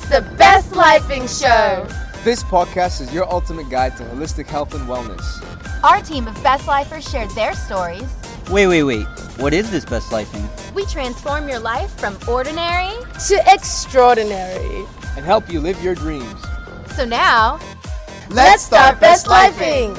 It's the Best Lifing Show. This podcast is your ultimate guide to holistic health and wellness. Our team of Best Lifers shared their stories. Wait. What is this Best Lifing? We transform your life from ordinary To extraordinary. And help you live your dreams. So now, Let's start Best Lifing.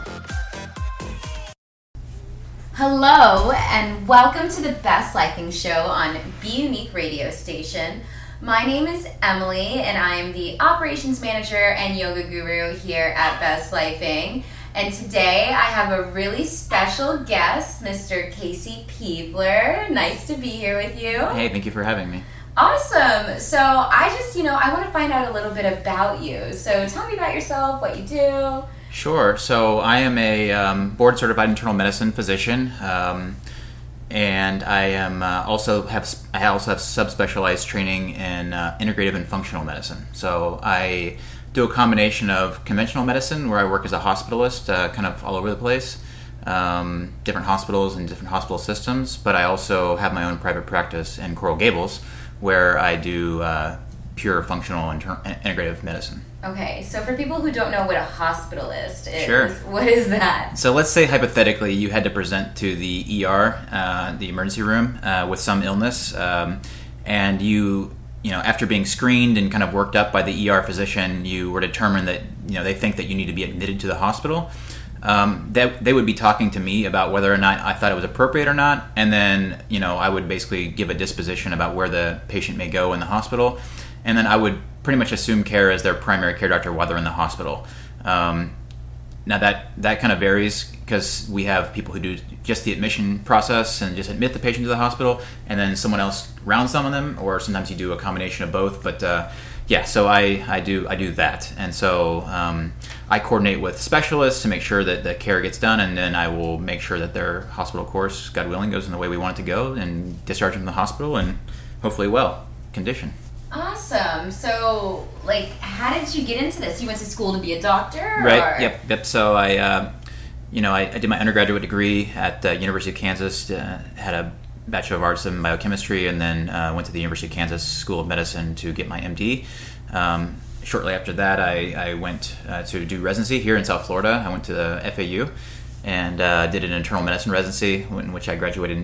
Hello, and welcome to the Best Lifing Show on Be Unique radio station. My name is Emily, and I am the operations manager and yoga guru here at Best Lifing. And today I have a really special guest, Mr. Casey Peebler. Nice to be here with you. Hey, thank you for having me. Awesome. So I want to find out a little bit about you. So tell me about yourself, what you do. Sure. So I am a board-certified internal medicine physician, and I am also have subspecialized training in integrative and functional medicine. So I do a combination of conventional medicine, where I work as a hospitalist, kind of all over the place, different hospitals and different hospital systems. But I also have my own private practice in Coral Gables, where I do pure functional integrative medicine. Okay, so for people who don't know what a hospitalist is, Sure. What is that? So let's say hypothetically you had to present to the ER, the emergency room, with some illness, and you know, after being screened and kind of worked up by the ER physician, you were determined that, you know, they think that you need to be admitted to the hospital. That they would be talking to me about whether or not I thought it was appropriate or not, and then, you know, I would basically give a disposition about where the patient may go in the hospital, and then I would pretty much assume care as their primary care doctor while they're in the hospital. Now that kind of varies, because we have people who do just the admission process and just admit the patient to the hospital, and then someone else rounds some of them, or sometimes you do a combination of both. But yeah, so I do that, and so I coordinate with specialists to make sure that the care gets done, and then I will make sure that their hospital course, God willing, goes in the way we want it to go, and discharge them from the hospital, and hopefully well condition. Awesome. So, like, how did you get into this? You went to school to be a doctor? Right. Or? Yep. So I did my undergraduate degree at the University of Kansas, had a Bachelor of Arts in Biochemistry, and then went to the University of Kansas School of Medicine to get my MD. Shortly after that, I went to do residency here in South Florida. I went to the FAU and did an internal medicine residency, in which I graduated in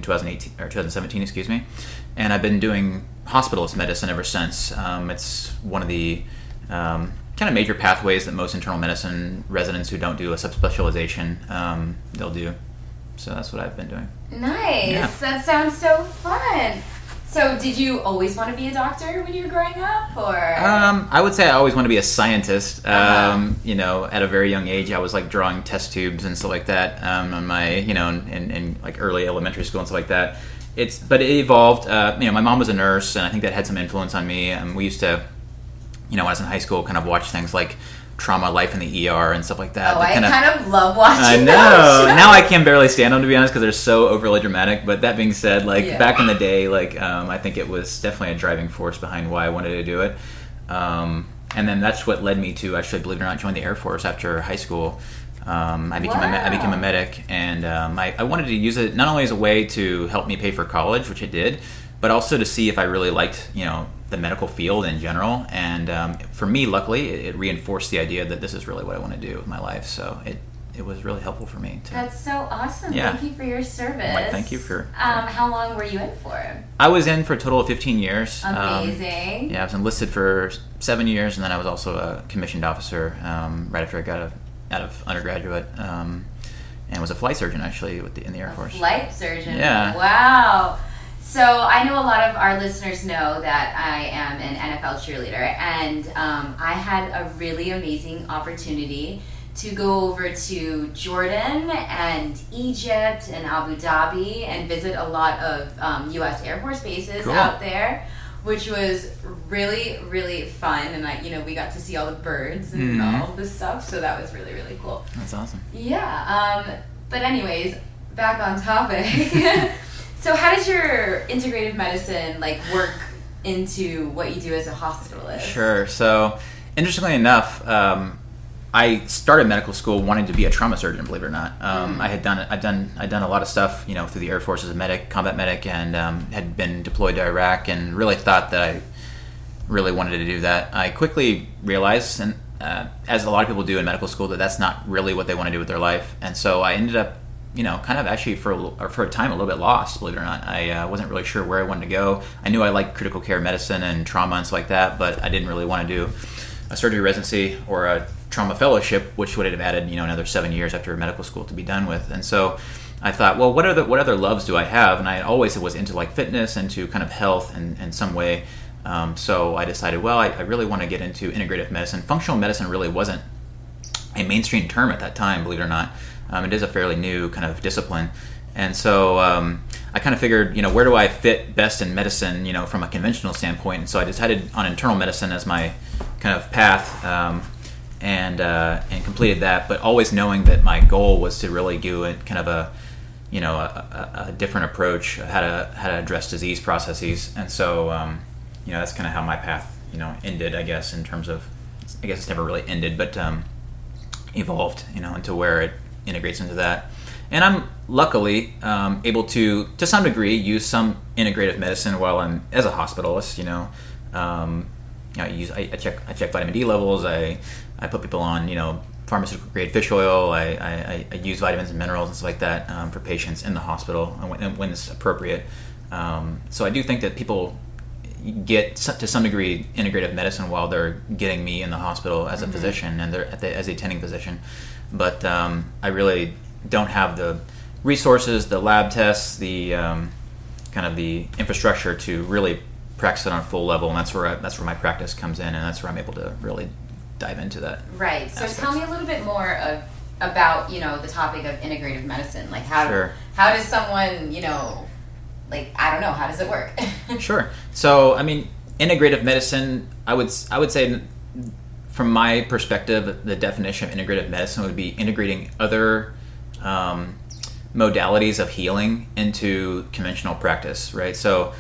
2017, and I've been doing hospitalist medicine ever since. It's one of the kind of major pathways that most internal medicine residents who don't do a subspecialization, they'll do. So that's what I've been doing. Nice. Yeah. That sounds so fun. So did you always want to be a doctor when you were growing up, or? I would say I always want to be a scientist. Uh-huh. You know, at a very young age, I was like drawing test tubes and stuff like that on my, you know, in like early elementary school and stuff like that. But it evolved. You know, my mom was a nurse, and I think that had some influence on me. We used to, you know, when I was in high school, kind of watch things like Trauma, Life in the ER, and stuff like that. Oh, I kind of love watching I know. those. Now I can barely stand them, to be honest, because they're so overly dramatic. But that being said, like Yeah. back in the day, like I think it was definitely a driving force behind why I wanted to do it. And then that's what led me to actually, believe it or not, join the Air Force after high school. I became a medic, and I wanted to use it not only as a way to help me pay for college, which it did, but also to see if I really liked, you know, the medical field in general. And for me, luckily, it reinforced the idea that this is really what I want to do with my life. So it was really helpful for me. That's so awesome. Yeah. Thank you for your service. Well, thank you for. How long were you in for? I was in for a total of 15 years. Amazing. Yeah, I was enlisted for 7 years, and then I was also a commissioned officer right after I got out of undergraduate, and was a flight surgeon actually in the Air Force. Flight surgeon. Yeah. Wow. So I know a lot of our listeners know that I am an NFL cheerleader, and I had a really amazing opportunity to go over to Jordan and Egypt and Abu Dhabi and visit a lot of U.S. Air Force bases Cool. out there, which was really, really fun. And we got to see all the birds and all of this stuff, so that was really, really cool. That's awesome. Yeah. But anyways, back on topic. So how does your integrative medicine work into what you do as a hospitalist? Sure. So, interestingly enough, I started medical school wanting to be a trauma surgeon. Believe it or not, I'd done a lot of stuff, you know, through the Air Force as a medic, combat medic, and had been deployed to Iraq, and really thought that I really wanted to do that. I quickly realized, and as a lot of people do in medical school, that that's not really what they want to do with their life. And so I ended up, kind of actually for a time a little bit lost, believe it or not. I wasn't really sure where I wanted to go. I knew I liked critical care medicine and trauma and stuff like that, but I didn't really want to do a surgery residency or a trauma fellowship, which would have added, another 7 years after medical school to be done with. And so I thought, well, what other loves do I have? And I always was into like fitness, into kind of health in some way. So I decided, well, I really want to get into integrative medicine. Functional medicine really wasn't a mainstream term at that time, believe it or not. It is a fairly new kind of discipline. And so I kind of figured, where do I fit best in medicine, from a conventional standpoint? And so I decided on internal medicine as my kind of path, and completed that, but always knowing that my goal was to really do it kind of a different approach, how to address disease processes. And so that's kind of how my path ended, I guess, in terms of, I guess it's never really ended, but evolved into where it integrates into that. And I'm luckily able to some degree use some integrative medicine while I'm as a hospitalist. I check vitamin D levels. I put people on pharmaceutical grade fish oil. I use vitamins and minerals and stuff like that for patients in the hospital when it's appropriate. So I do think that people get to some degree integrative medicine while they're getting me in the hospital as a physician and they're as a attending physician. But I really don't have the resources, the lab tests, the kind of the infrastructure to really practice it on a full level, and that's where my practice comes in, and that's where I'm able to really dive into that. Right. So tell me a little bit more about the topic of integrative medicine. Like how does someone I don't know, how does it work? Sure. So I mean, integrative medicine, I would say, from my perspective, the definition of integrative medicine would be integrating other modalities of healing into conventional practice, right? So,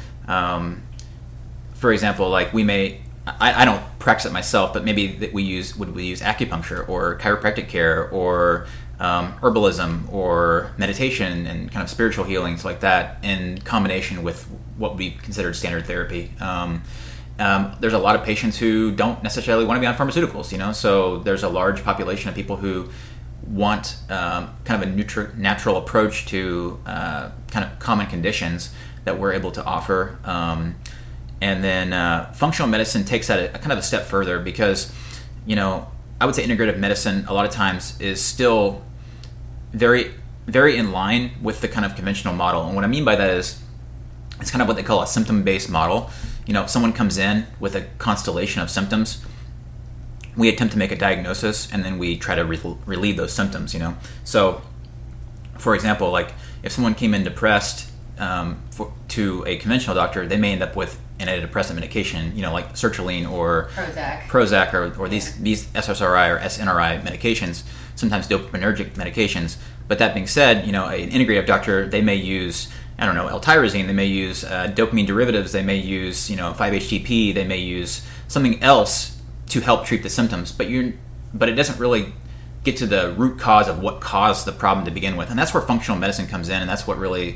for example, like I don't practice it myself, but maybe that we use acupuncture or chiropractic care or herbalism or meditation and kind of spiritual healings like that in combination with what would be considered standard therapy. There's a lot of patients who don't necessarily want to be on pharmaceuticals, so there's a large population of people who want kind of a natural approach to kind of common conditions that we're able to offer. And then functional medicine takes that a kind of a step further because, I would say integrative medicine a lot of times is still very, very in line with the kind of conventional model. And what I mean by that is it's kind of what they call a symptom-based model. If someone comes in with a constellation of symptoms, we attempt to make a diagnosis and then we try to relieve those symptoms, So, for example, like if someone came in depressed to a conventional doctor, they may end up with antidepressant medication, like sertraline or Prozac or these SSRI or SNRI medications, sometimes dopaminergic medications. But that being said, an integrative doctor, they may use, L-tyrosine, they may use dopamine derivatives, they may use, 5-HTP, they may use something else to help treat the symptoms. But it doesn't really get to the root cause of what caused the problem to begin with. And that's where functional medicine comes in, and that's what really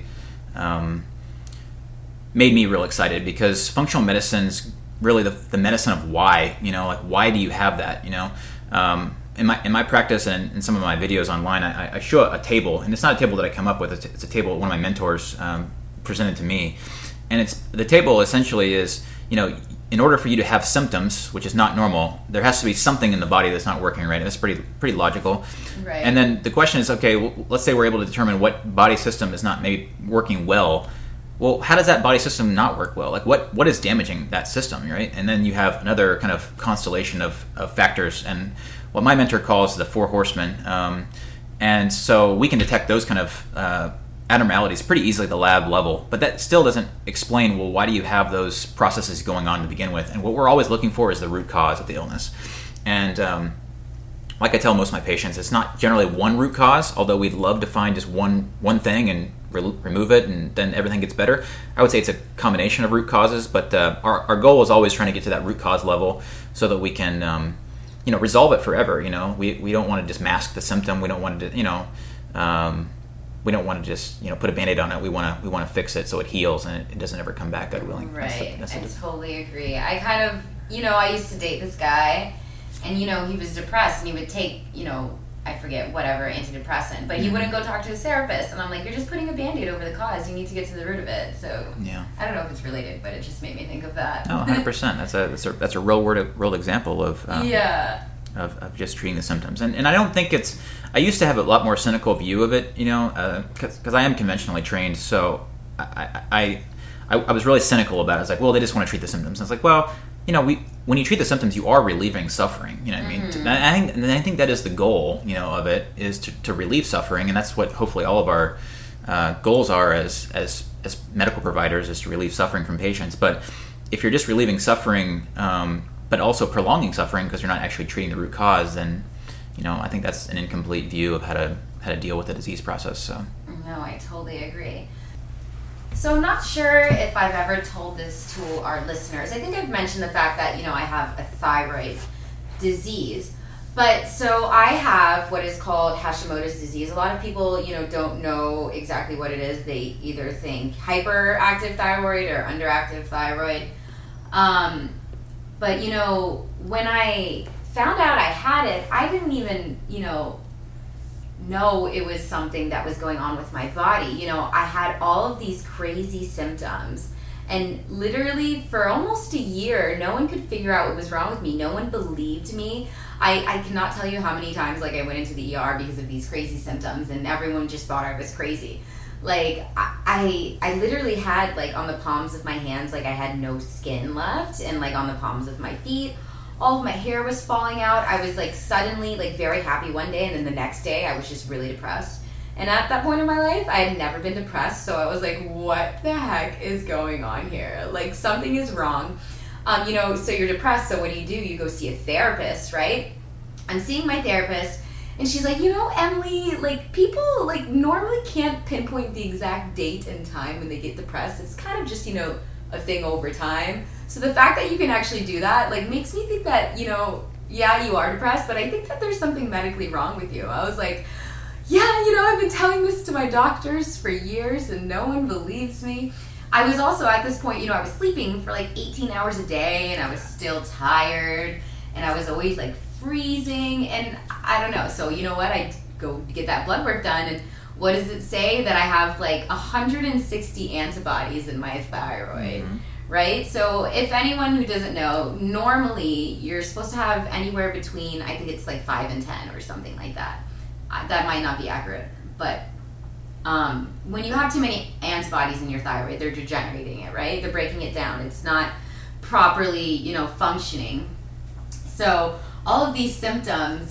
made me real excited, because functional medicine's really the medicine of why, like why do you have that, In my practice and in some of my videos online, I show a table, and it's not a table that I come up with, it's a table one of my mentors presented to me. And the table essentially is, in order for you to have symptoms, which is not normal, there has to be something in the body that's not working right. And that's pretty logical. Right. And then the question is, okay, well, let's say we're able to determine what body system is not maybe working well. Well, how does that body system not work well? Like what is damaging that system, right? And then you have another kind of constellation of factors, and what my mentor calls the 4 horsemen. And so we can detect those kind of abnormalities pretty easily at the lab level, but that still doesn't explain, well, why do you have those processes going on to begin with? And what we're always looking for is the root cause of the illness. And like I tell most of my patients, it's not generally one root cause, although we'd love to find just one thing and remove it and then everything gets better. I would say it's a combination of root causes, but our goal is always trying to get to that root cause level so that we can resolve it forever. We don't want to just mask the symptom. We don't want to we don't want to just put a Band-Aid on it. We want to fix it so it heals and it doesn't ever come back, God willing. Right. I totally agree. I kind of I used to date this guy, and, he was depressed, and he would take, I forget, whatever, antidepressant, but he wouldn't go talk to his therapist, and I'm like, you're just putting a Band-Aid over the cause. You need to get to the root of it. So, I don't know if it's related, but it just made me think of that. Oh, 100%. That's a real world example of just treating the symptoms. And I don't think I used to have a lot more cynical view of it, because I am conventionally trained, so I was really cynical about it. I was like, well, they just want to treat the symptoms. And I was like, well, when you treat the symptoms, you are relieving suffering. You know what I mean? And I think that is the goal, of it, is to relieve suffering, and that's what hopefully all of our goals are as medical providers, is to relieve suffering from patients. But if you're just relieving suffering, but also prolonging suffering because you're not actually treating the root cause, then I think that's an incomplete view of how to deal with the disease process. So. No, I totally agree. So I'm not sure if I've ever told this to our listeners. I think I've mentioned the fact that, I have a thyroid disease. But so I have what is called Hashimoto's disease. A lot of people, don't know exactly what it is. They either think hyperactive thyroid or underactive thyroid. But, when I found out I had it, I didn't even, know it was something that was going on with my body. I had all of these crazy symptoms, and literally for almost a year, no one could figure out what was wrong with me. No one believed me. I cannot tell you how many times I went into the ER because of these crazy symptoms, and everyone just thought I was crazy. I literally had on the palms of my hands, I had no skin left, and on the palms of my feet, all of my hair was falling out. I was suddenly very happy one day, and then the next day I was just really depressed. And at that point in my life, I had never been depressed, so I was like, what the heck is going on here? Something is wrong. So you're depressed, so what do? You go see a therapist, right? I'm seeing my therapist, and she's like, Emily, people normally can't pinpoint the exact date and time when they get depressed. It's kind of just, a thing over time. So the fact that you can actually do that, makes me think that, yeah, you are depressed, but I think that there's something medically wrong with you. I was like, yeah, I've been telling this to my doctors for years, and no one believes me. I was also, at this point, I was sleeping for 18 hours a day, and I was still tired, and I was always, freezing, and I don't know. So, I go get that blood work done, and what does it say? That I have 160 antibodies in my thyroid, right? So if anyone who doesn't know, normally you're supposed to have anywhere between, I think it's 5 and 10 or something like that. That might not be accurate, but when you have too many antibodies in your thyroid, they're degenerating it, right? They're breaking it down. It's not properly, functioning. So all of these symptoms,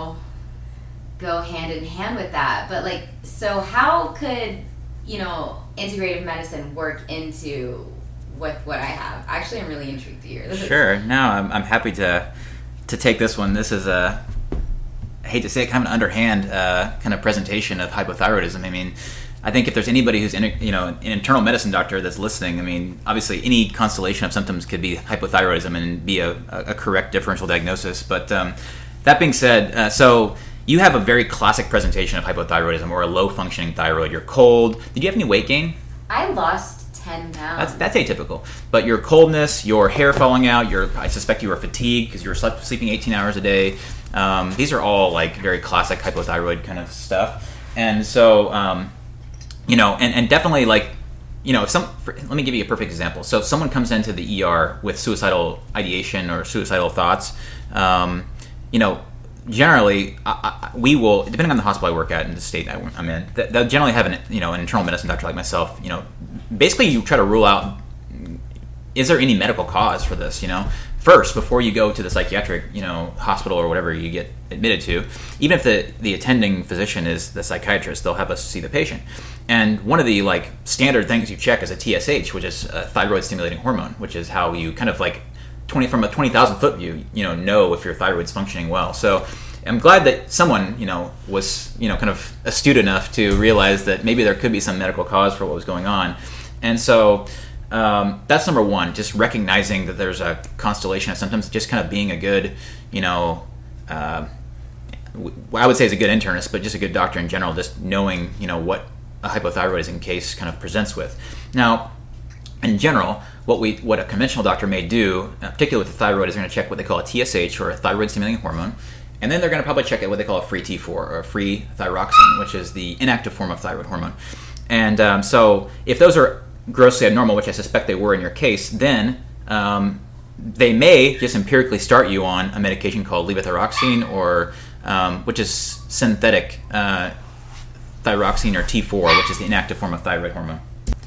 go hand in hand with that. But so how could integrative medicine work into what I have? Actually, I'm really intrigued to hear this. Sure. No, I'm happy to take this one. This is I hate to say it, kind of an underhand kind of presentation of hypothyroidism. I mean, I think if there's anybody who's an internal medicine doctor that's listening, obviously any constellation of symptoms could be hypothyroidism and be a correct differential diagnosis. But that being said, so you have a very classic presentation of hypothyroidism, or a low-functioning thyroid. You're cold. Did you have any weight gain? I lost 10 pounds. That's atypical. But your coldness, your hair falling out, I suspect you were fatigued because you were sleeping 18 hours a day. These are all very classic hypothyroid kind of stuff. And so, and definitely let me give you a perfect example. So if someone comes into the ER with suicidal ideation or suicidal thoughts, generally, we will, depending on the hospital I work at and the state I'm in, they'll generally have an internal medicine doctor like myself. Basically you try to rule out, is there any medical cause for this? First, before you go to the psychiatric, hospital or whatever you get admitted to, even if the attending physician is the psychiatrist, they'll have us see the patient. And one of the standard things you check is a TSH, which is a thyroid stimulating hormone, which is how you kind of from a 20,000 foot view, know if your thyroid's functioning well. So I'm glad that someone, was, kind of astute enough to realize that maybe there could be some medical cause for what was going on. And so that's number one, just recognizing that there's a constellation of symptoms, just kind of being a good, I would say is a good internist, but just a good doctor in general, just knowing, what a hypothyroidism case kind of presents with. Now, in general, what a conventional doctor may do, particularly with the thyroid, is they're going to check what they call a TSH, or a thyroid-stimulating hormone, and then they're going to probably check what they call a free T4, or a free thyroxine, which is the inactive form of thyroid hormone. And so if those are grossly abnormal, which I suspect they were in your case, then they may just empirically start you on a medication called levothyroxine, or which is synthetic thyroxine, or T4, which is the inactive form of thyroid hormone.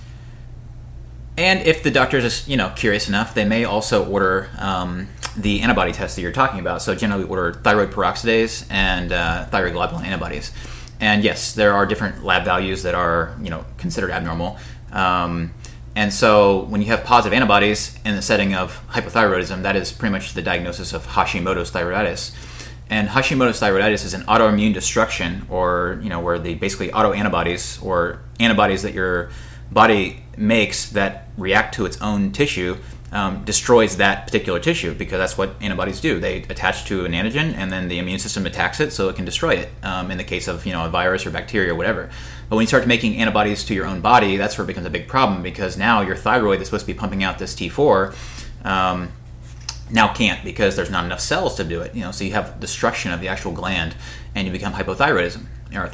And if the doctor is curious enough, they may also order the antibody test that you're talking about. So generally we order thyroid peroxidase and thyroid globulin antibodies. And yes, there are different lab values that are considered abnormal. And so when you have positive antibodies in the setting of hypothyroidism, that is pretty much the diagnosis of Hashimoto's thyroiditis. And Hashimoto's thyroiditis is an autoimmune destruction, or where the basically autoantibodies, or antibodies that your body makes that react to its own tissue, destroys that particular tissue, because that's what antibodies do. They attach to an antigen, and then the immune system attacks it so it can destroy it, in the case of a virus or bacteria or whatever. But when you start making antibodies to your own body, that's where it becomes a big problem, because now your thyroid is supposed to be pumping out this T4, now can't, because there's not enough cells to do it. So you have destruction of the actual gland, and you become hypothyroid,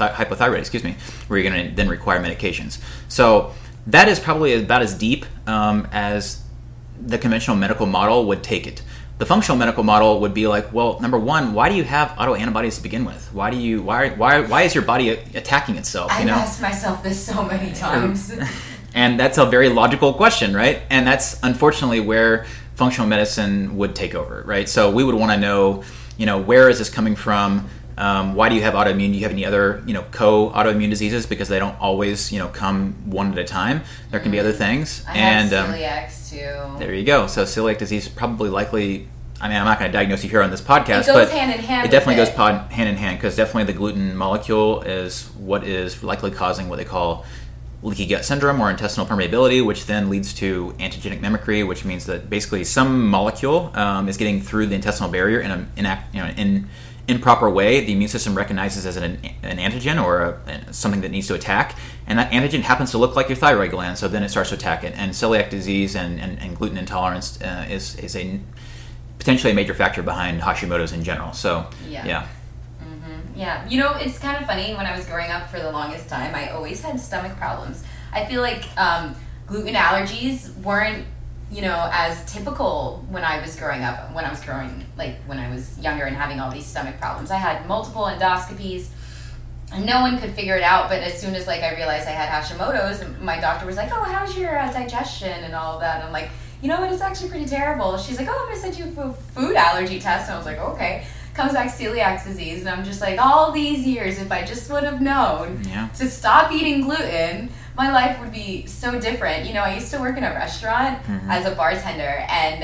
where you're going to then require medications. So that is probably about as deep as the conventional medical model would take it. The functional medical model would be like, well, number one, why do you have autoantibodies to begin with? Why is your body attacking itself? I've asked myself this so many times. And that's a very logical question, right? And that's unfortunately where functional medicine would take over, right? So we would want to know, where is this coming from? Why do you have autoimmune? Do you have any other, co-autoimmune diseases? Because they don't always, come one at a time. There can be other things. I have celiacs too. There you go. So celiac disease probably likely. I'm not going to diagnose you here on this podcast, it goes but hand in hand. It definitely goes hand in hand, because definitely the gluten molecule is what is likely causing what they call leaky gut syndrome, or intestinal permeability, which then leads to antigenic mimicry, which means that basically some molecule is getting through the intestinal barrier in an improper way. The immune system recognizes as an antigen, or something that needs to attack, and that antigen happens to look like your thyroid gland, so then it starts to attack it. And celiac disease and gluten intolerance is a potentially a major factor behind Hashimoto's in general. So yeah. Yeah, it's kind of funny. When I was growing up, for the longest time, I always had stomach problems. I feel like gluten allergies weren't, as typical when I was growing up. When I was younger and having all these stomach problems, I had multiple endoscopies, and no one could figure it out. But as soon as I realized I had Hashimoto's, my doctor was like, "Oh, how's your digestion and all of that?" And I'm like, "You know what? It's actually pretty terrible." She's like, "Oh, I'm gonna send you a food allergy test," and I was like, "Okay." Comes back celiac disease, and I'm just like, all these years, if I just would have known to stop eating gluten, my life would be so different. I used to work in a restaurant as a bartender, and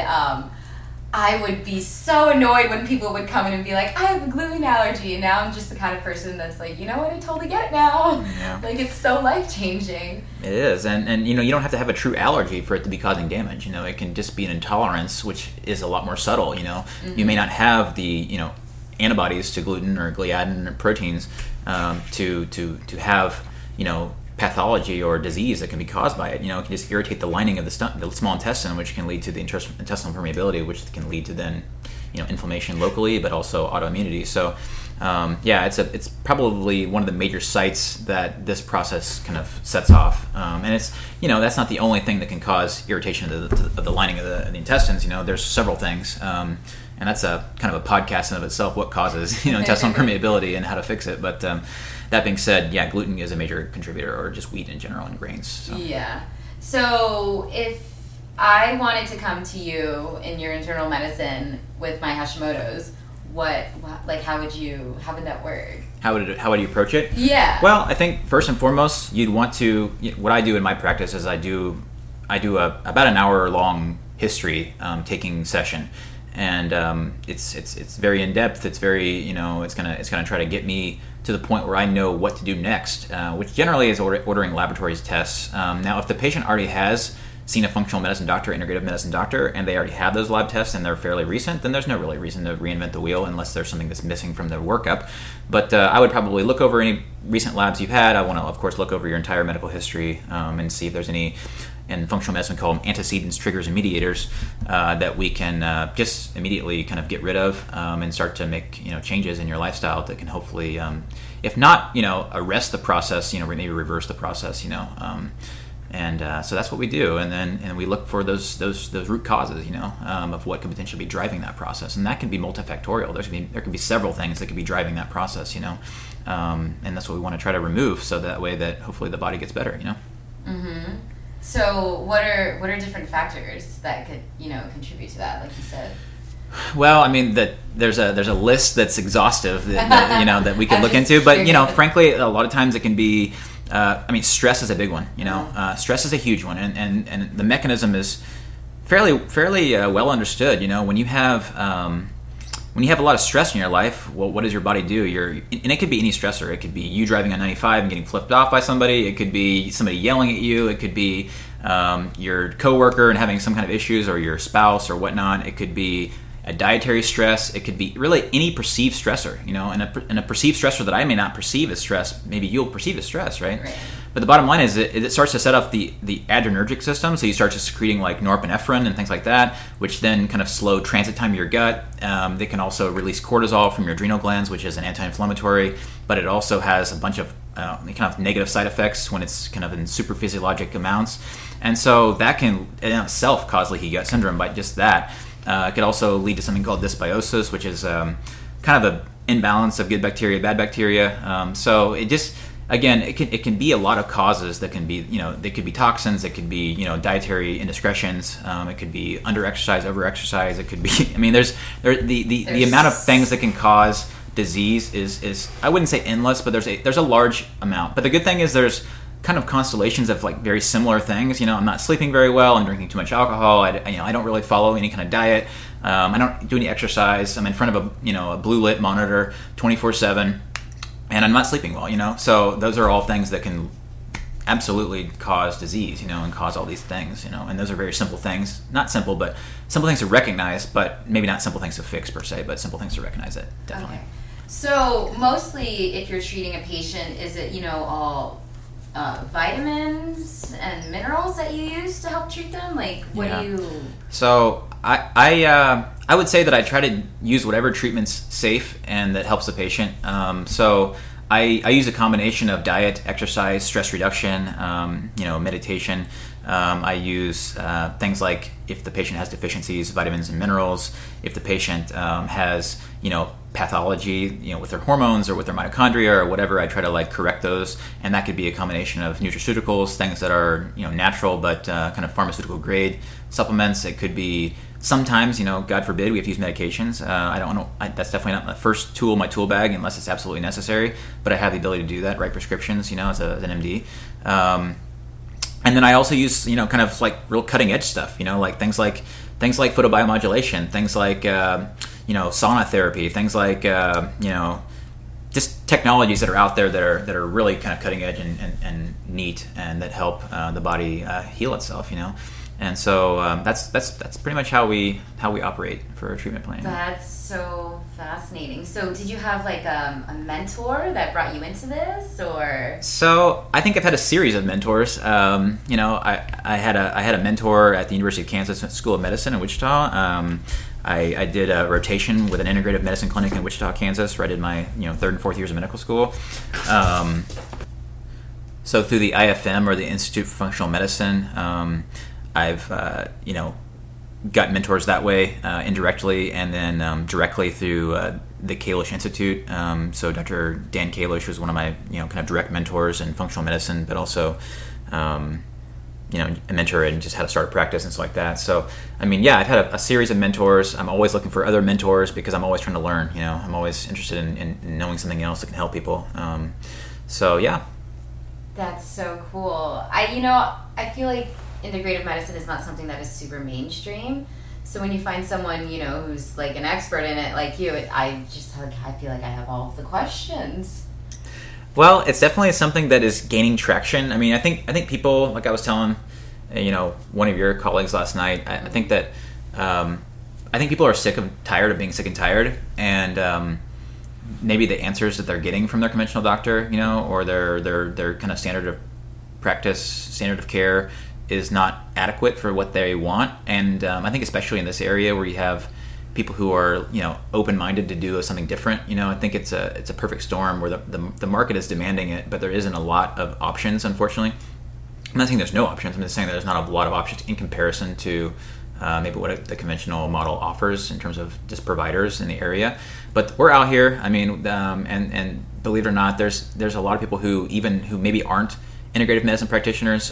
I would be so annoyed when people would come in and be like, I have a gluten allergy, and now I'm just the kind of person that's like, you know what, I totally get it now. Yeah. It's so life-changing. It is, and you don't have to have a true allergy for it to be causing damage. It can just be an intolerance, which is a lot more subtle. You may not have the antibodies to gluten or gliadin or proteins to have pathology or disease that can be caused by it. It can just irritate the lining of the small intestine, which can lead to the intestinal permeability, which can lead to then inflammation locally, but also autoimmunity. So it's probably one of the major sites that this process kind of sets off. And it's that's not the only thing that can cause irritation of the lining of the intestines. There's several things. And that's a kind of a podcast in of itself, what causes intestinal permeability and how to fix it. But that being said, gluten is a major contributor, or just wheat in general and grains. So. Yeah. So if I wanted to come to you in your internal medicine with my Hashimoto's, how would that work? How would you approach it? Yeah. Well, I think first and foremost, you'd want to. What I do in my practice is I do about an hour long history taking session. And it's very in depth. It's very it's gonna try to get me to the point where I know what to do next, which generally is ordering laboratories tests. Now, if the patient already has seen a functional medicine doctor, integrative medicine doctor, and they already have those lab tests and they're fairly recent, then there's no really reason to reinvent the wheel unless there's something that's missing from the workup. But I would probably look over any recent labs you've had. I want to, of course, look over your entire medical history and see if there's any, in functional medicine, call them antecedents, triggers, and mediators that we can just immediately kind of get rid of and start to make changes in your lifestyle that can hopefully, if not arrest the process, maybe reverse the process, so that's what we do, and we look for those root causes, of what could potentially be driving that process, and that can be multifactorial. There could be several things that could be driving that process, and that's what we want to try to remove, so that way that hopefully the body gets better, Mm-hmm. So what are different factors that could contribute to that, like you said? Well, I mean there's a list that's exhaustive that we could look into, but frankly, a lot of times it can be. Stress is a big one. Stress is a huge one, and the mechanism is fairly well understood. When you have a lot of stress in your life, well, what does your body do? And it could be any stressor. It could be you driving on 95 and getting flipped off by somebody. It could be somebody yelling at you. It could be your coworker and having some kind of issues, or your spouse or whatnot. It could be a dietary stress. It could be really any perceived stressor, and a perceived stressor that I may not perceive as stress, maybe you'll perceive as stress, right? But the bottom line is it starts to set off the adrenergic system, so you start to secreting like norepinephrine and things like that, which then kind of slow transit time of your gut. They can also release cortisol from your adrenal glands, which is an anti-inflammatory, but it also has a bunch of kind of negative side effects when it's kind of in super physiologic amounts, and so that can in itself cause leaky gut syndrome by just that. It could also lead to something called dysbiosis, which is kind of an imbalance of good bacteria, bad bacteria. So it just, again, it can be a lot of causes that can be, they could be toxins, it could be, dietary indiscretions, it could be under-exercise, over-exercise, it could be, the amount of things that can cause disease is I wouldn't say endless, but there's a large amount. But the good thing is there's kind of constellations of like very similar things. I'm not sleeping very well. I'm drinking too much alcohol. I don't really follow any kind of diet. I don't do any exercise. I'm in front of a blue lit monitor 24/7, and I'm not sleeping well. So those are all things that can absolutely cause disease. And cause all these things. And those are very simple things. Not simple, but simple things to recognize. But maybe not simple things to fix per se, but simple things to recognize it definitely. Okay. So mostly, if you're treating a patient, is it all vitamins and minerals that you use to help treat them? Like, what do you... So I would say that I try to use whatever treatment's safe and that helps the patient. So I use a combination of diet, exercise, stress reduction, meditation. I use things like, if the patient has deficiencies, vitamins and minerals. If the patient has, pathology, with their hormones or with their mitochondria or whatever, I try to correct those. And that could be a combination of nutraceuticals, things that are, natural but kind of pharmaceutical grade supplements. It could be sometimes, God forbid, we have to use medications. I don't know. That's definitely not the first tool in my tool bag unless it's absolutely necessary. But I have the ability to do that, write prescriptions, as an MD. And then I also use, kind of like real cutting edge stuff, like things like photobiomodulation, things like, sauna therapy, things like, just technologies that are out there that are really kind of cutting edge and neat and that help the body heal itself, And so that's pretty much how we operate for a treatment plan. That's so fascinating. So did you have a mentor that brought you into this, or? So I think I've had a series of mentors. I had a mentor at the University of Kansas School of Medicine in Wichita. I did a rotation with an integrative medicine clinic in Wichita, Kansas, where I did my third and fourth years of medical school. So through the IFM, or the Institute for Functional Medicine, I've got mentors that way indirectly, and then directly through the Kalish Institute. So Dr. Dan Kalish was one of my kind of direct mentors in functional medicine, but also a mentor and just how to start a practice and stuff like that. So I've had a series of mentors. I'm always looking for other mentors because I'm always trying to learn. I'm always interested in knowing something else that can help people. So yeah. That's so cool. I feel like integrative medicine is not something that is super mainstream. So when you find someone, who's an expert in it like you, I feel like I have all of the questions. Well, it's definitely something that is gaining traction. I think people, like I was telling one of your colleagues last night. I think that I think people are tired of being sick and tired, and maybe the answers that they're getting from their conventional doctor, or their kind of standard of practice, standard of care is not adequate for what they want. And I think especially in this area where you have people who are open-minded to do something different, I think it's a perfect storm where the market is demanding it, but there isn't a lot of options, unfortunately. I'm not saying there's no options. I'm just saying that there's not a lot of options in comparison to maybe what the conventional model offers in terms of just providers in the area. But we're out here. I mean, and believe it or not, there's a lot of people who maybe aren't integrative medicine practitioners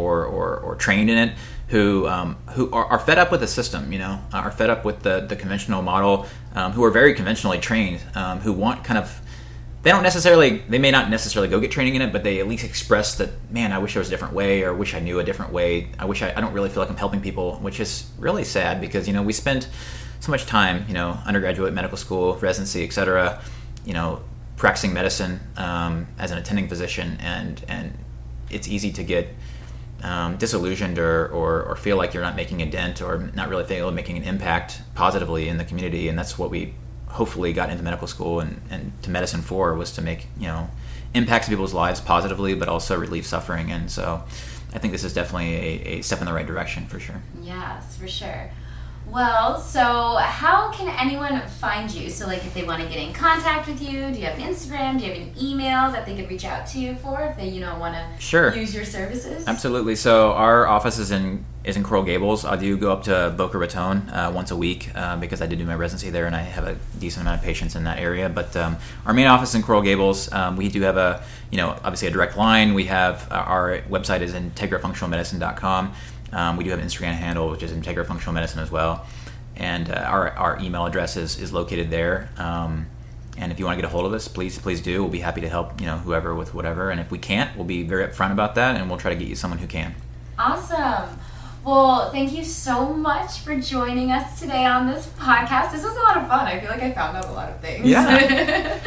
or trained in it, who are fed up with the system, are fed up with the conventional model, who are very conventionally trained, who want they may not necessarily go get training in it, but they at least express that, man, I wish there was a different way, or wish I knew a different way. I don't really feel like I'm helping people, which is really sad because, we spend so much time, undergraduate, medical school, residency, etc., practicing medicine as an attending physician, and it's easy to get disillusioned or feel like you're not making a dent or not really feeling making an impact positively in the community. And that's what we hopefully got into medical school and to medicine for, was to make impacts to people's lives positively, but also relieve suffering. And so I think this is definitely a step in the right direction for sure. Yes, for sure. Well, so how can anyone find you? So if they want to get in contact with you, do you have an Instagram? Do you have an email that they could reach out to you for if they, want to use your services? Absolutely. So our office is in Coral Gables. I do go up to Boca Raton once a week because I did do my residency there, and I have a decent amount of patients in that area. But our main office is in Coral Gables. We do have obviously a direct line. We have our website is integrafunctionalmedicine.com. We do have an Instagram handle, which is Integra Functional Medicine as well. And our email address is located there. And if you want to get a hold of us, please do. We'll be happy to help whoever with whatever. And if we can't, we'll be very upfront about that, and we'll try to get you someone who can. Awesome. Well, thank you so much for joining us today on this podcast. This was a lot of fun. I feel like I found out a lot of things. Yeah.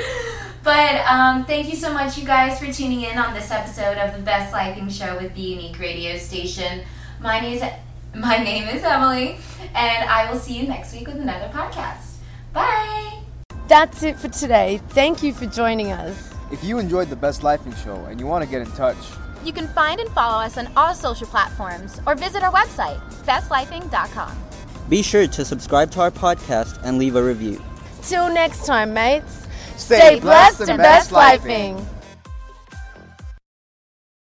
But thank you so much, you guys, for tuning in on this episode of the Best Lifing Show with Be Unique Radio Station. My name is Emily, and I will see you next week with another podcast. Bye! That's it for today. Thank you for joining us. If you enjoyed the Best Lifing Show and you want to get in touch, You can find and follow us on all social platforms or visit our website, bestlifing.com. Be sure to subscribe to our podcast and leave a review. Till next time, mates. Stay blessed and best lifing.